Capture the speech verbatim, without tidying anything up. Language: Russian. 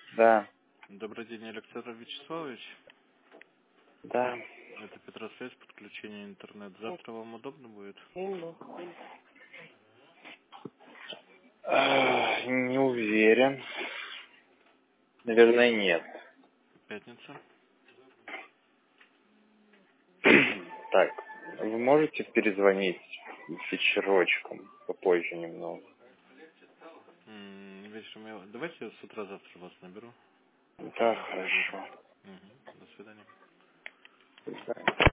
Да, Добрый день, Александр Вячеславович. да. Это Петросвязь, подключение интернет. Завтра вам удобно будет? А, не уверен. Наверное, нет. Пятница. Так, вы можете перезвонить вечерочком, попозже немного? М, Вечером я... Давайте я с утра завтра вас наберу. Да, хорошо. Мгм. До свидания. До свидания.